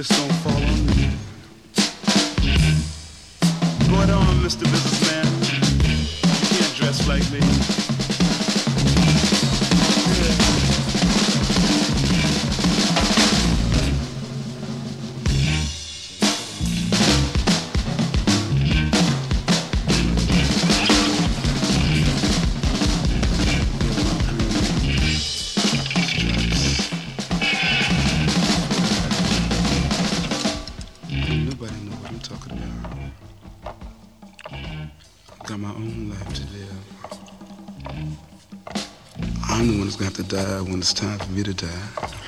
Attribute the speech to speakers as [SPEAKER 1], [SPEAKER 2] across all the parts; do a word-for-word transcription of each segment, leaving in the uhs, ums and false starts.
[SPEAKER 1] just don't fall on me. Go ahead on, Mister Businessman. You can't dress like me.
[SPEAKER 2] To die when it's time for me to die.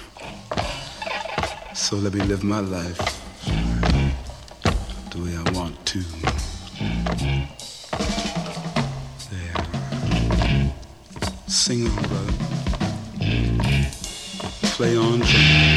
[SPEAKER 2] So let me live my life the way I want to. There. Sing on, brother. Play on, play on.